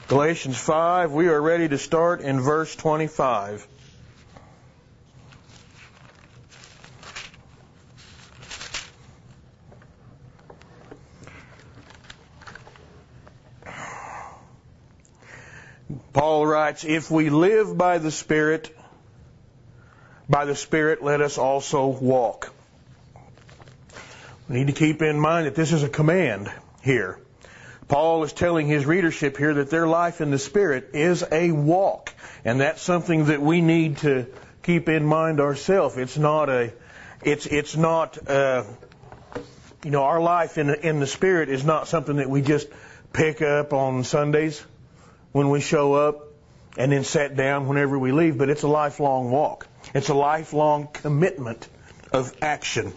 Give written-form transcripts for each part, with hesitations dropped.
Galatians 5, we are ready to start in verse 25. Paul writes, if we live by the Spirit let us also walk. We need to keep in mind that this is a command here. Paul is telling his readership here that their life in the Spirit is a walk. And that's something that we need to keep in mind ourselves. It's not our life in the Spirit is not something that we just pick up on Sundays when we show up and then sit down whenever we leave, but it's a lifelong walk. It's a lifelong commitment of action.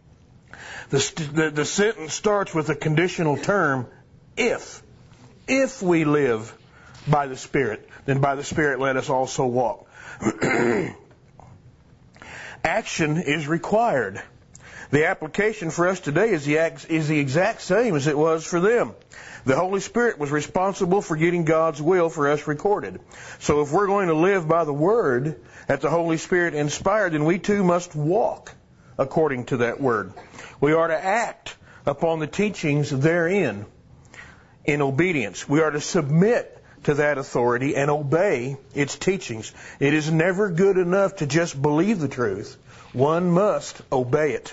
The sentence starts with a conditional term, if. If we live by the Spirit, then by the Spirit let us also walk. Action is required. The application for us today is the exact same as it was for them. The Holy Spirit was responsible for getting God's will for us recorded. So if we're going to live by the Word that the Holy Spirit inspired, then we too must walk according to that Word. We are to act upon the teachings therein in obedience. We are to submit to that authority and obey its teachings. It is never good enough to just believe the truth. One must obey it.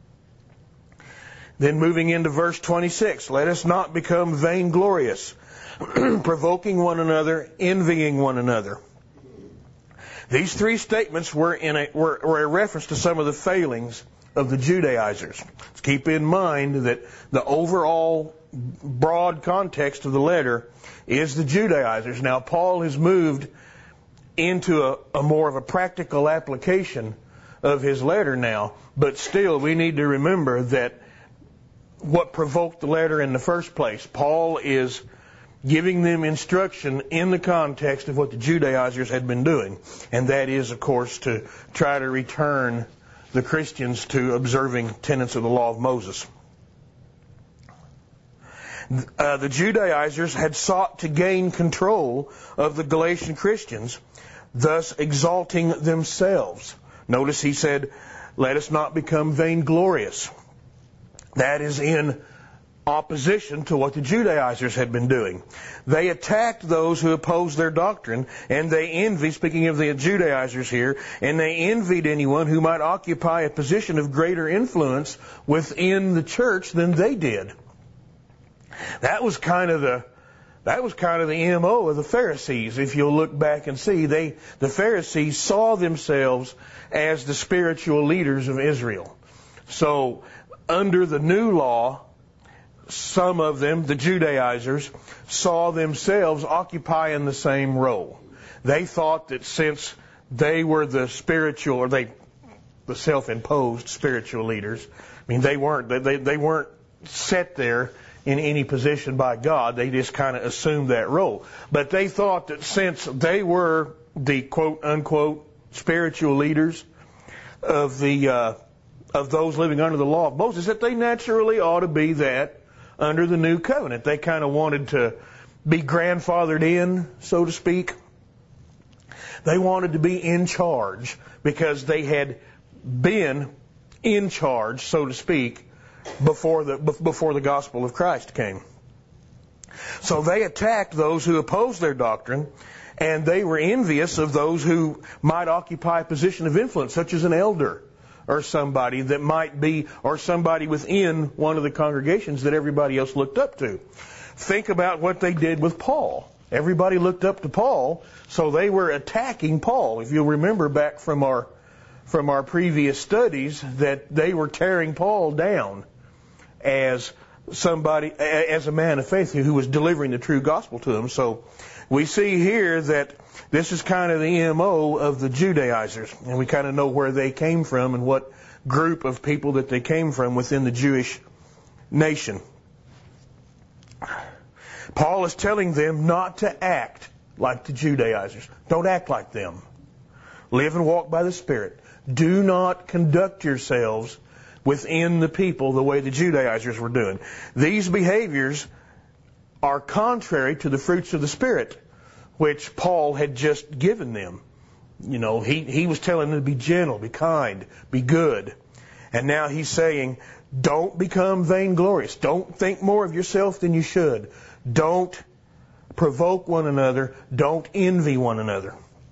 Then moving into verse 26, let us not become vainglorious, provoking one another, envying one another. These three statements were a reference to some of the failings of the Judaizers. Let's keep in mind that the overall broad context of the letter is the Judaizers. Now, Paul has moved into a more of a practical application of his letter now, but still we need to remember that what provoked the letter in the first place. Paul is giving them instruction in the context of what the Judaizers had been doing. And that is, of course, to try to return the Christians to observing tenets of the law of Moses. The Judaizers had sought to gain control of the Galatian Christians, thus exalting themselves. Notice he said, let us not become vainglorious. That is in opposition to what the Judaizers had been doing. They attacked those who opposed their doctrine, and they envied, speaking of the Judaizers here, and they envied anyone who might occupy a position of greater influence within the church than they did. That was kind of the MO of the Pharisees. If you'll look back and see, the Pharisees saw themselves as the spiritual leaders of Israel. So, under the new law, some of them, the Judaizers, saw themselves occupying the same role. They thought that since they were the spiritual, or the self-imposed spiritual leaders, I mean, they weren't set there in any position by God. They just kind of assumed that role. But they thought that since they were the quote-unquote spiritual leaders of those living under the law of Moses, that they naturally ought to be that under the new covenant. They kind of wanted to be grandfathered in, so to speak. They wanted to be in charge because they had been in charge, so to speak, before the gospel of Christ came. So they attacked those who opposed their doctrine, and they were envious of those who might occupy a position of influence, such as an elder, or somebody that might be, or somebody within one of the congregations that everybody else looked up to. Think about what they did with Paul. Everybody looked up to Paul, so they were attacking Paul. If you'll remember back from our previous studies, that they were tearing Paul down as a man of faith who was delivering the true gospel to them. So we see here that this is kind of the MO of the Judaizers, and we kind of know where they came from and what group of people that they came from within the Jewish nation. Paul is telling them not to act like the Judaizers. Don't act like them. Live and walk by the Spirit. Do not conduct yourselves within the people the way the Judaizers were doing. These behaviors are contrary to the fruits of the Spirit, which Paul had just given them. You know, he was telling them to be gentle, be kind, be good. And now he's saying, don't become vainglorious. Don't think more of yourself than you should. Don't provoke one another. Don't envy one another.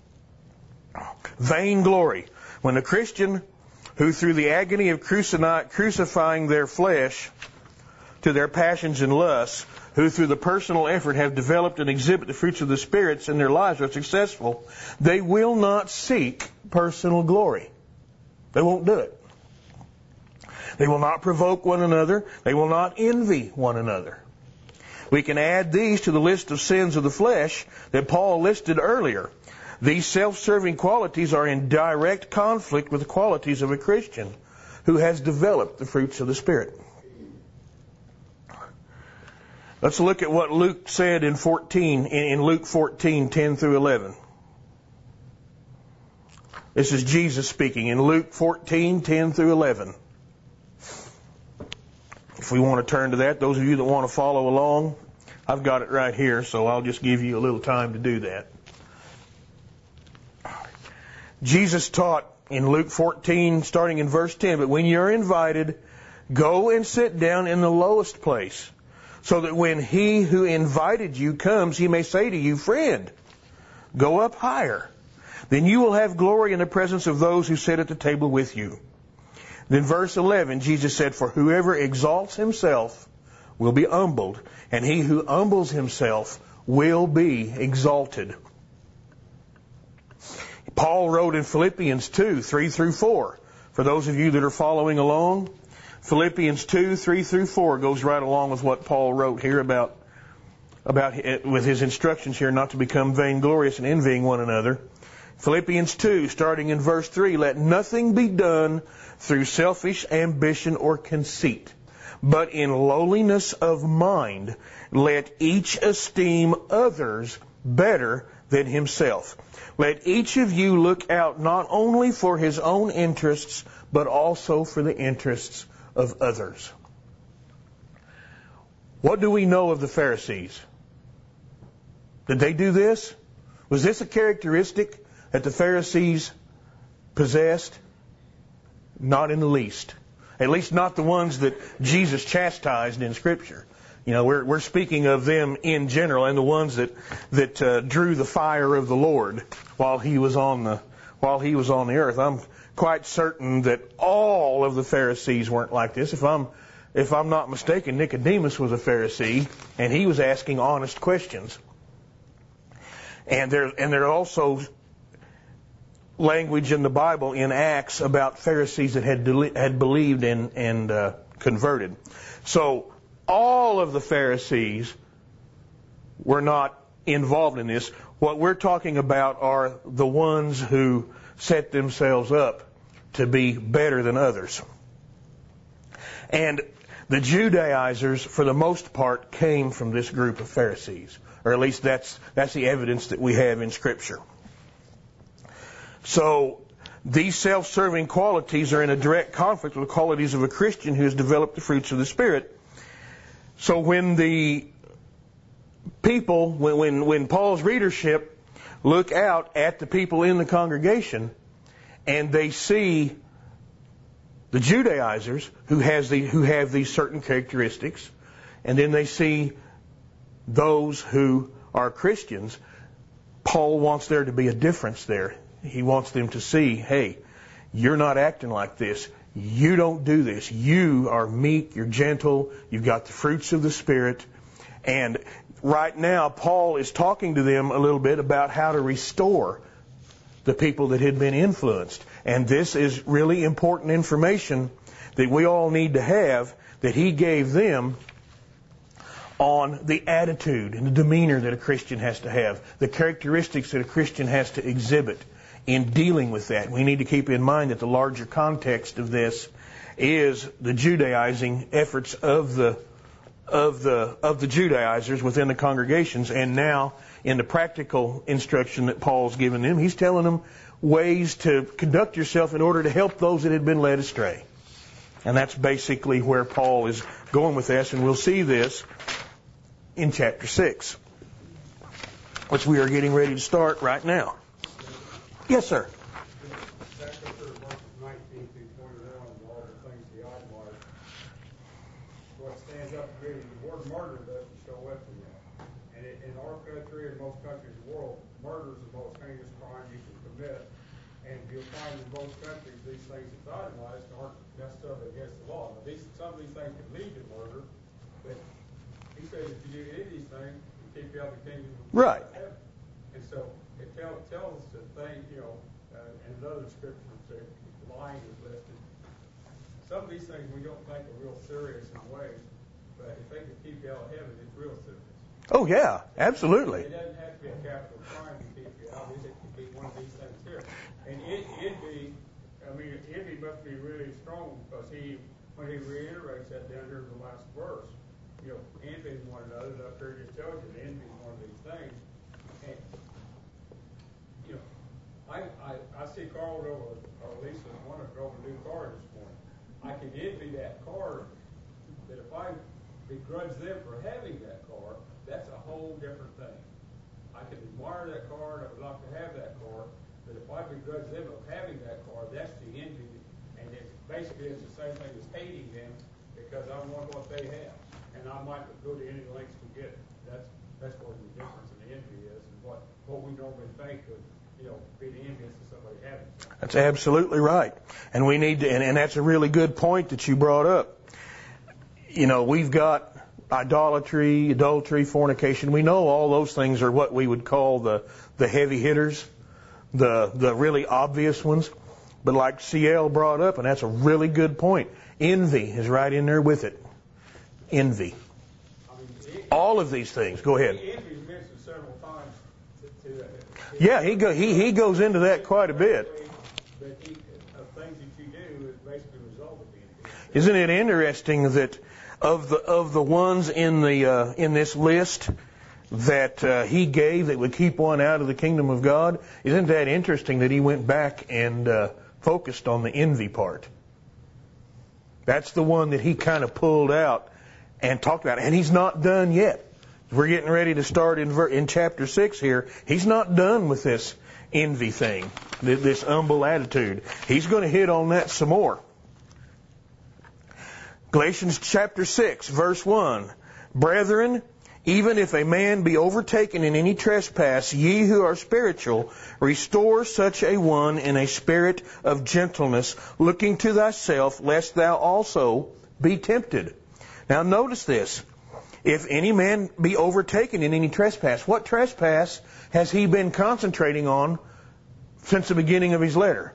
Vainglory. When a Christian who through the agony of crucifying their flesh to their passions and lusts, who through the personal effort have developed and exhibit the fruits of the spirits in their lives are successful, they will not seek personal glory. They won't do it. They will not provoke one another. They will not envy one another. We can add these to the list of sins of the flesh that Paul listed earlier. These self-serving qualities are in direct conflict with the qualities of a Christian who has developed the fruits of the Spirit. Let's look at what Luke said in Luke 14, 10 through 11. This is Jesus speaking in Luke 14, 10 through 11. If we want to turn to that, those of you that want to follow along, I've got it right here, so I'll just give you a little time to do that. Jesus taught in Luke 14, starting in verse 10, but when you're invited, go and sit down in the lowest place, so that when he who invited you comes, he may say to you, friend, go up higher. Then you will have glory in the presence of those who sit at the table with you. Then verse 11, Jesus said, for whoever exalts himself will be humbled, and he who humbles himself will be exalted. Paul wrote in Philippians 2, 3 through 4. For those of you that are following along, Philippians 2, 3 through 4 goes right along with what Paul wrote here about with his instructions here not to become vainglorious and envying one another. Philippians 2, starting in verse 3, let nothing be done through selfish ambition or conceit, but in lowliness of mind, let each esteem others better than himself. Let each of you look out not only for his own interests, but also for the interests of others. What do we know of the Pharisees? Did they do this? Was this a characteristic that the Pharisees possessed? Not in the least. At least not the ones that Jesus chastised in Scripture. You know, we're speaking of them in general, and the ones that drew the fire of the Lord while he was on the earth. I'm quite certain that all of the Pharisees weren't like this. If I'm not mistaken, Nicodemus was a Pharisee, and he was asking honest questions. And there also language in the Bible in Acts about Pharisees that had believed and converted. So all of the Pharisees were not involved in this. What we're talking about are the ones who set themselves up to be better than others. And the Judaizers, for the most part, came from this group of Pharisees. Or at least that's the evidence that we have in Scripture. So these self-serving qualities are in a direct conflict with the qualities of a Christian who has developed the fruits of the Spirit. So when the people, when Paul's readership look out at the people in the congregation and they see the Judaizers who have these certain characteristics, and then they see those who are Christians, Paul wants there to be a difference there. He wants them to see, hey, you're not acting like this. You don't do this. You are meek, you're gentle, you've got the fruits of the Spirit. And right now, Paul is talking to them a little bit about how to restore the people that had been influenced. And this is really important information that we all need to have, that he gave them on the attitude and the demeanor that a Christian has to have, the characteristics that a Christian has to exhibit in dealing with that. We need to keep in mind that the larger context of this is the Judaizing efforts of the Judaizers within the congregations, and now in the practical instruction that Paul's given them, he's telling them ways to conduct yourself in order to help those that had been led astray. And that's basically where Paul is going with this, and we'll see this in chapter 6, which we are getting ready to start right now. Yes, sir. Back up to verses 19 through 21, and all the things he itemized. What stands up to me, the word murder doesn't show up in that. And in our country and most countries of the world, murder is the most heinous crime you can commit. And you'll find in most countries these things that's itemized aren't necessarily against the law. Now, some of these things can lead to murder, but he says if you do any of these things, you keep you out of the kingdom of heaven. And so it tells us that things, and another scripture that lying is listed. Some of these things we don't think are real serious in ways, but if they can keep you out of heaven, it's real serious. Oh, yeah, absolutely. It doesn't have to be a capital crime to keep you out. It can be one of these things here. And envy must be really strong because when he reiterates that down here in the last verse, envying one another, and up here just tells you envy is one of these things. And, I see Carl over, or Lisa wanted to go over a new car this morning. I can envy that car, but if I begrudge them for having that car, that's a whole different thing. I can admire that car and I would like to have that car, but if I begrudge them of having that car, that's the envy. And it's the same thing as hating them because I want what they have. And I might go to any lengths to get it. That's where the difference in the envy is and what we normally think of, being envious of somebody having something. That's absolutely right. And we need to, and that's a really good point that you brought up. We've got idolatry, adultery, fornication. We know all those things are what we would call the heavy hitters, the really obvious ones. But like CL brought up, and that's a really good point, envy is right in there with it. Envy. All of these things. Go ahead. Envy is mentioned several times. Yeah, he goes into that quite a bit. But things that you do is basically a result of envy. Isn't it interesting that of the ones in this list that he gave that would keep one out of the kingdom of God? Isn't that interesting that he went back and focused on the envy part? That's the one that he kind of pulled out and talked about. And he's not done yet. We're getting ready to start in chapter 6 here. He's not done with this envy thing, this humble attitude. He's going to hit on that some more. Galatians chapter 6, verse 1. Brethren, even if a man be overtaken in any trespass, ye who are spiritual, restore such a one in a spirit of gentleness, looking to thyself, lest thou also be tempted. Now notice this. If any man be overtaken in any trespass, what trespass has he been concentrating on since the beginning of his letter?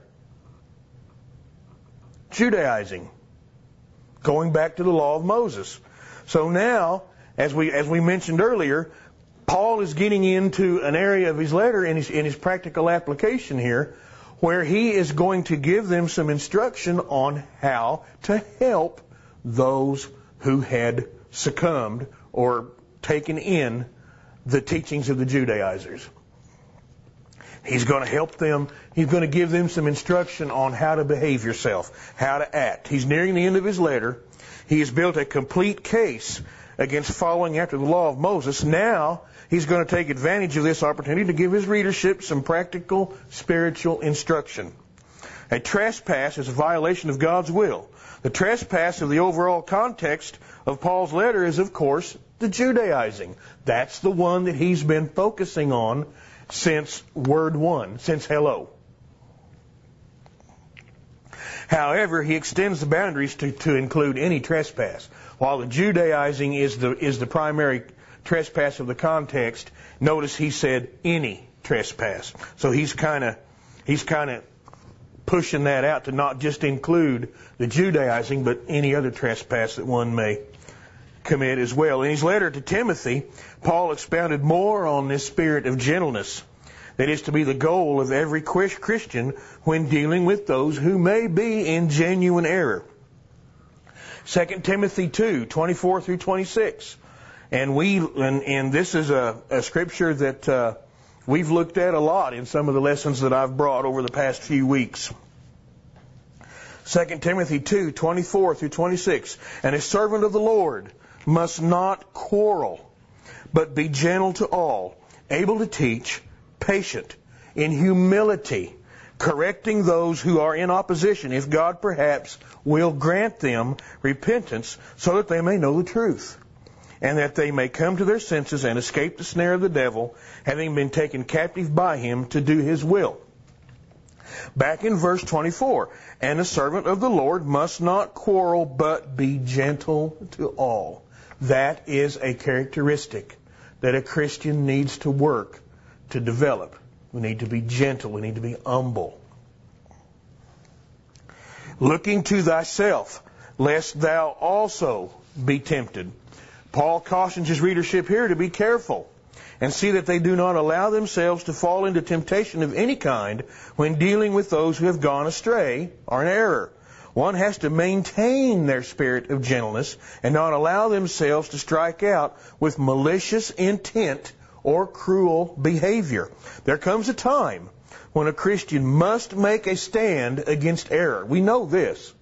Judaizing. Going back to the law of Moses. So now, as we mentioned earlier, Paul is getting into an area of his letter in his practical application here where he is going to give them some instruction on how to help those who had succumbed or taken in the teachings of the Judaizers. He's going to help them. He's going to give them some instruction on how to behave yourself, how to act. He's nearing the end of his letter. He has built a complete case against following after the law of Moses. Now he's going to take advantage of this opportunity to give his readership some practical spiritual instruction. A trespass is a violation of God's will. The trespass of the overall context of Paul's letter is, of course, the Judaizing. That's the one that he's been focusing on since word one, since hello. However, he extends the boundaries to include any trespass. While the Judaizing is the primary trespass of the context, notice he said any trespass. So he's kind of pushing that out to not just include the Judaizing, but any other trespass that one may commit as well. In his letter to Timothy, Paul expounded more on this spirit of gentleness that is to be the goal of every Christian when dealing with those who may be in genuine error. 2 Timothy 2, 24 through 26. And this is a scripture that we've looked at a lot in some of the lessons that I've brought over the past few weeks. 2 Timothy 2, 24 through 26. And a servant of the Lord must not quarrel, but be gentle to all, able to teach, patient, in humility, correcting those who are in opposition, if God perhaps will grant them repentance, so that they may know the truth, and that they may come to their senses and escape the snare of the devil, having been taken captive by him to do his will. Back in verse 24, and a servant of the Lord must not quarrel, but be gentle to all. That is a characteristic that a Christian needs to work to develop. We need to be gentle. We need to be humble. Looking to thyself, lest thou also be tempted. Paul cautions his readership here to be careful and see that they do not allow themselves to fall into temptation of any kind when dealing with those who have gone astray or in error. One has to maintain their spirit of gentleness and not allow themselves to strike out with malicious intent or cruel behavior. There comes a time when a Christian must make a stand against error. We know this.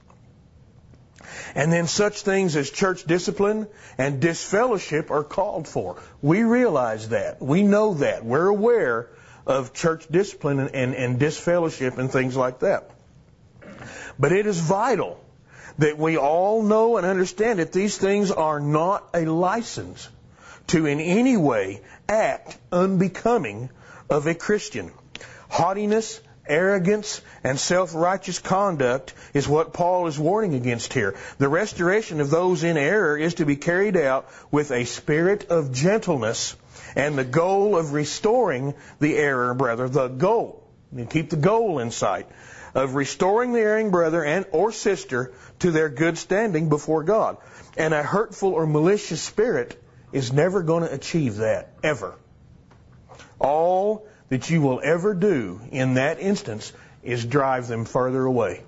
And then such things as church discipline and disfellowship are called for. We realize that. We know that. We're aware of church discipline and disfellowship and things like that. But it is vital that we all know and understand that these things are not a license to in any way act unbecoming of a Christian. Haughtiness, arrogance, and self-righteous conduct is what Paul is warning against here. The restoration of those in error is to be carried out with a spirit of gentleness and the goal of restoring the error brother. The goal, you keep the goal in sight, of restoring the erring brother and or sister to their good standing before God. And a hurtful or malicious spirit is never going to achieve that, ever. All that you will ever do in that instance is drive them further away.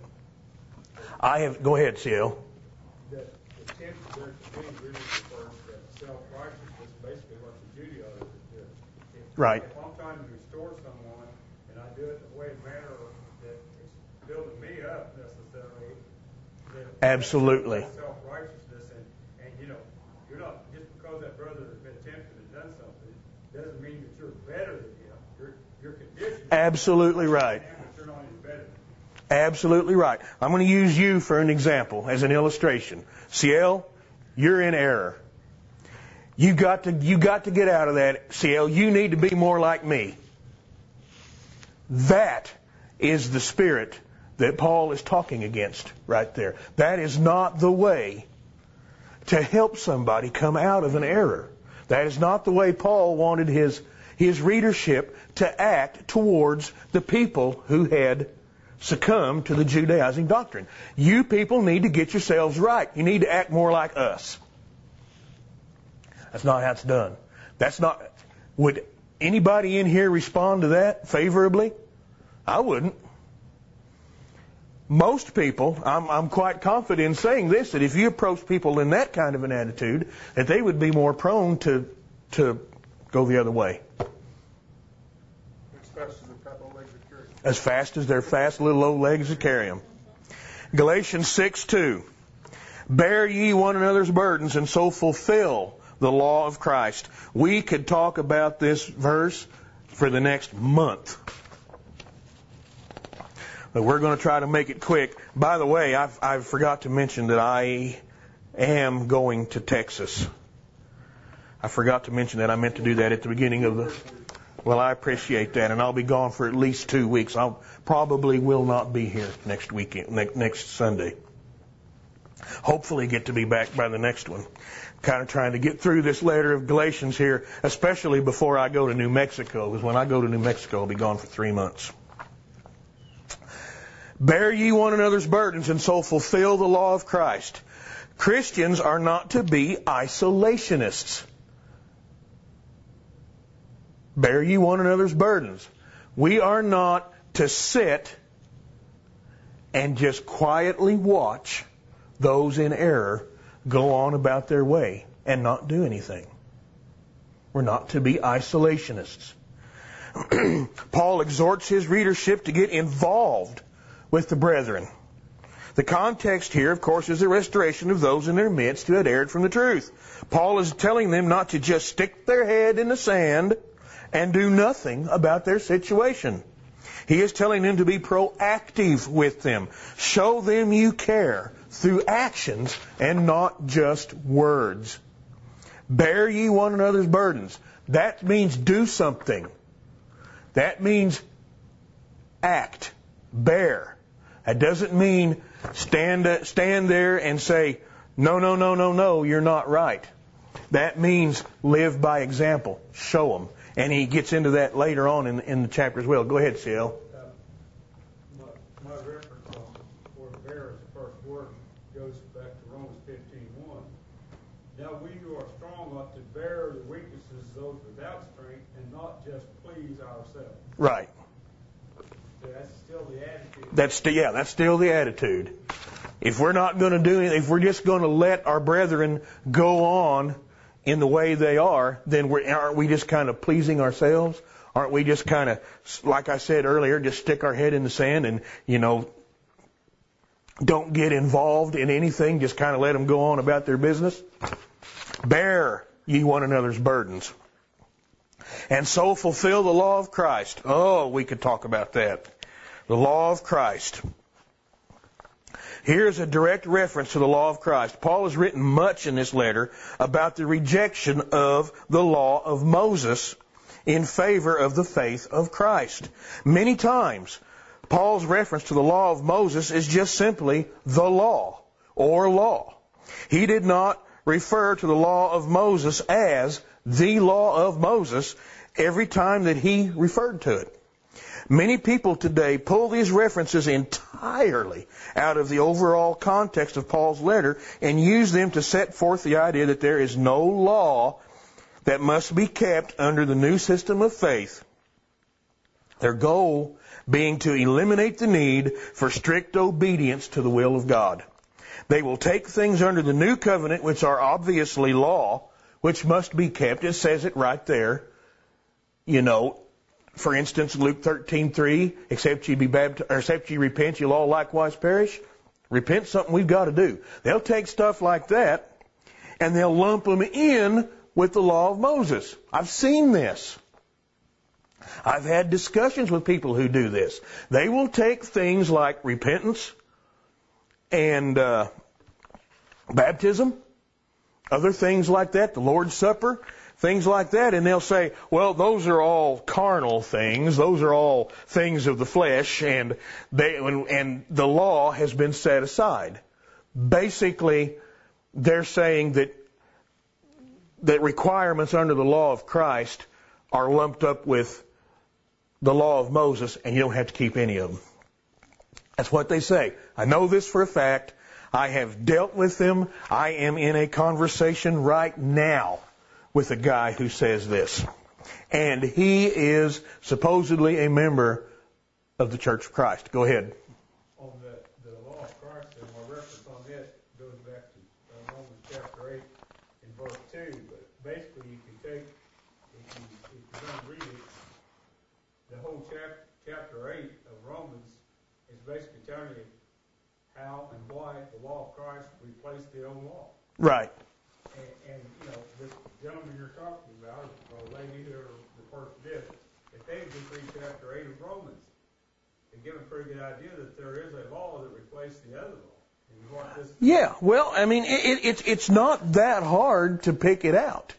Go ahead, CL. The tension there to me really refers to self-righteousness, basically what the Judaizers do. Right. If I'm trying to restore someone and I do it in a way, manner that is building me up necessarily, then absolutely. That's self-righteousness, and you know, you're not, just because that brother has been tempted and done something, doesn't mean that you're better than him. Your condition. Absolutely right. You're not any better. Absolutely right. I'm going to use you for an example, as an illustration. CL, you're in error. You got to get out of that, CL. You need to be more like me. That is the spirit that Paul is talking against right there. That is not the way to help somebody come out of an error. That is not the way Paul wanted his readership to act towards the people who had succumbed to the Judaizing doctrine. You people need to get yourselves right. You need to act more like us. That's not how it's done. Would anybody in here respond to that favorably? I wouldn't. Most people, I'm quite confident in saying this, that if you approach people in that kind of an attitude, that they would be more prone to go the other way. As fast as their fast little old legs would carry them. Galatians 6:2. Bear ye one another's burdens and so fulfill the law of Christ. We could talk about this verse for the next month. But we're going to try to make it quick. By the way, I forgot to mention that I am going to Texas. I forgot to mention that. I meant to do that at the beginning of the... Well, I appreciate that, and I'll be gone for at least 2 weeks. I probably will not be here next weekend, next Sunday. Hopefully get to be back by the next one. Kind of trying to get through this letter of Galatians here, especially before I go to New Mexico, because when I go to New Mexico, I'll be gone for 3 months. Bear ye one another's burdens and so fulfill the law of Christ. Christians are not to be isolationists. Bear ye one another's burdens. We are not to sit and just quietly watch those in error go on about their way and not do anything. We're not to be isolationists. Paul exhorts his readership to get involved with the brethren. The context here, of course, is the restoration of those in their midst who had erred from the truth. Paul is telling them not to just stick their head in the sand and do nothing about their situation. He is telling them to be proactive with them. Show them you care through actions and not just words. Bear ye one another's burdens. That means do something. That means act. Bear. That doesn't mean stand there and say, no, you're not right. That means live by example. Show them. And he gets into that later on in the chapter as well. Go ahead, CL. My reference on where bear is the first word goes back to Romans 15:1. Now we who are strong ought to bear the weaknesses of those without strength and not just please ourselves. Right. So that's still the attitude. That's still the attitude. If we're not going to do anything, if we're just going to let our brethren go on in the way they are, then aren't we just kind of pleasing ourselves? Aren't we just kind of, like I said earlier, just stick our head in the sand and, don't get involved in anything, just kind of let them go on about their business? Bear ye one another's burdens. And so fulfill the law of Christ. Oh, we could talk about that. The law of Christ. Here's a direct reference to the law of Christ. Paul has written much in this letter about the rejection of the law of Moses in favor of the faith of Christ. Many times, Paul's reference to the law of Moses is just simply the law or law. He did not refer to the law of Moses as the law of Moses every time that he referred to it. Many people today pull these references entirely out of the overall context of Paul's letter and use them to set forth the idea that there is no law that must be kept under the new system of faith. Their goal being to eliminate the need for strict obedience to the will of God. They will take things under the new covenant, which are obviously law, which must be kept. It says it right there. For instance, Luke 13:3, except ye be baptized, or except ye repent, you'll all likewise perish. Repent's something we've got to do. They'll take stuff like that and they'll lump them in with the law of Moses. I've seen this. I've had discussions with people who do this. They will take things like repentance and baptism, other things like that, the Lord's Supper, things like that, and they'll say, well, those are all carnal things. Those are all things of the flesh, and the law has been set aside. Basically, they're saying that requirements under the law of Christ are lumped up with the law of Moses, and you don't have to keep any of them. That's what they say. I know this for a fact. I have dealt with them. I am in a conversation right now with a guy who says this. And he is supposedly a member of the Church of Christ. Go ahead. On the law of Christ, and my reference on that goes back to Romans chapter 8 and verse 2. But basically, you can take, if you're going to read it, the whole chapter 8 of Romans is basically telling you how and why the law of Christ replaced the old law. Right. And this gentleman you're talking about, or lady who the person did, if they would just read chapter 8 of Romans, they give a pretty good idea that there is a law that replaced the other law. Yeah, well, I mean, it's not that hard to pick it out.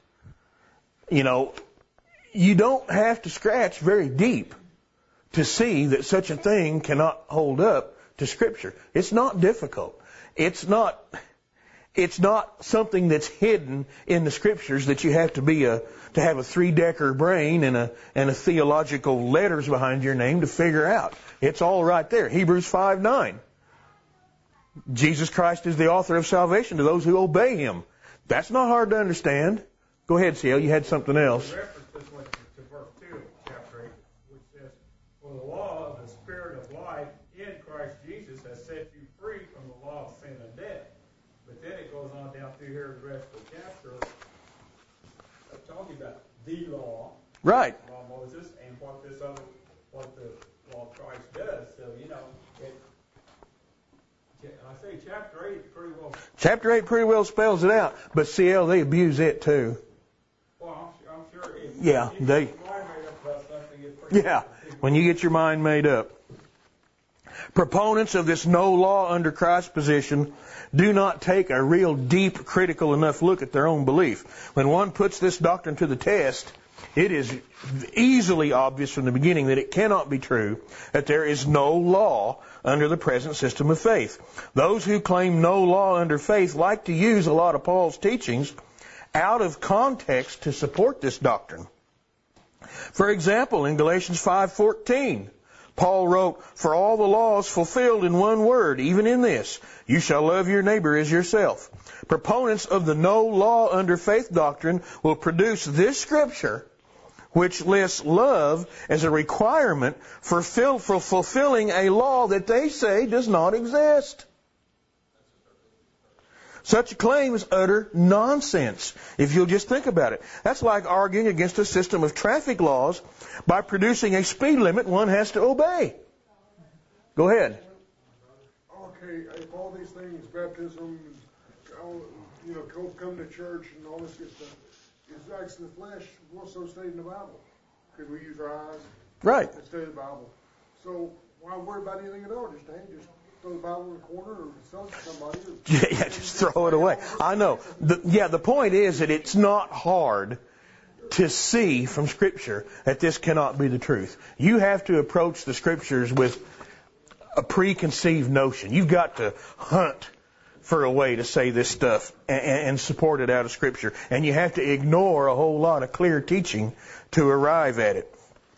You don't have to scratch very deep to see that such a thing cannot hold up to Scripture. It's not difficult. It's not something that's hidden in the Scriptures that you have to have a 3-decker brain and a theological letters behind your name to figure out. It's all right there. Hebrews 5:9. Jesus Christ is the author of salvation to those who obey Him. That's not hard to understand. Go ahead, CL. You had something else. The reference this one to verse 2 of chapter 8, which says, for the law of the Spirit of life in Christ Jesus has set you free from the law of sin and death. But then it goes on down through here the rest of the chapter, talking about the law, right? The law of Moses, and what the law of Christ does. So I say chapter 8 pretty well. Chapter 8 pretty well spells it out, but CL, they abuse it too. Well, I'm sure if They. your mind made up about something, it's pretty Yeah, when you get your mind made up. Proponents of this no law under Christ position do not take a real deep, critical enough look at their own belief. When one puts this doctrine to the test, it is easily obvious from the beginning that it cannot be true that there is no law under the present system of faith. Those who claim no law under faith like to use a lot of Paul's teachings out of context to support this doctrine. For example, in Galatians 5:14, Paul wrote, "For all the law is fulfilled in one word, even in this, you shall love your neighbor as yourself." Proponents of the no law under faith doctrine will produce this scripture, which lists love as a requirement for fulfilling a law that they say does not exist. Such a claim is utter nonsense, if you'll just think about it. That's like arguing against a system of traffic laws by producing a speed limit one has to obey. Go ahead. Okay, if all these things, baptism, come to church and all this good stuff, is acts of the flesh, what's so stated in the Bible? Could we use our eyes? Right. Instead of the Bible. So why worry about anything at all? Just throw the Bible in the corner or sell it to somebody. Yeah, just throw it away. I know. The point is that it's not hard to see from Scripture that this cannot be the truth. You have to approach the Scriptures with a preconceived notion. You've got to hunt for a way to say this stuff and support it out of Scripture. And you have to ignore a whole lot of clear teaching to arrive at it.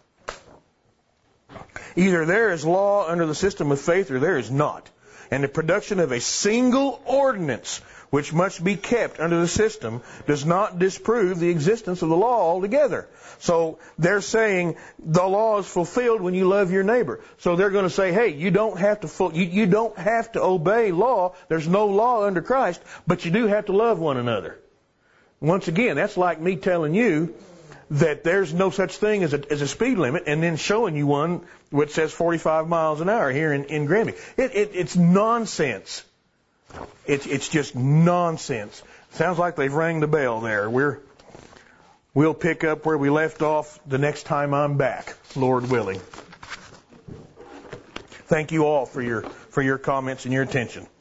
Either there is law under the system of faith or there is not. And the production of a single ordinance which must be kept under the system does not disprove the existence of the law altogether. So they're saying the law is fulfilled when you love your neighbor. So they're going to say, hey, you don't have to obey law. There's no law under Christ, but you do have to love one another. Once again, that's like me telling you that there's no such thing as a speed limit and then showing you one which says 45 miles an hour here in Granby. It's nonsense. It's just nonsense. Sounds like they've rang the bell there. We'll pick up where we left off the next time I'm back, Lord willing. Thank you all for your comments and your attention.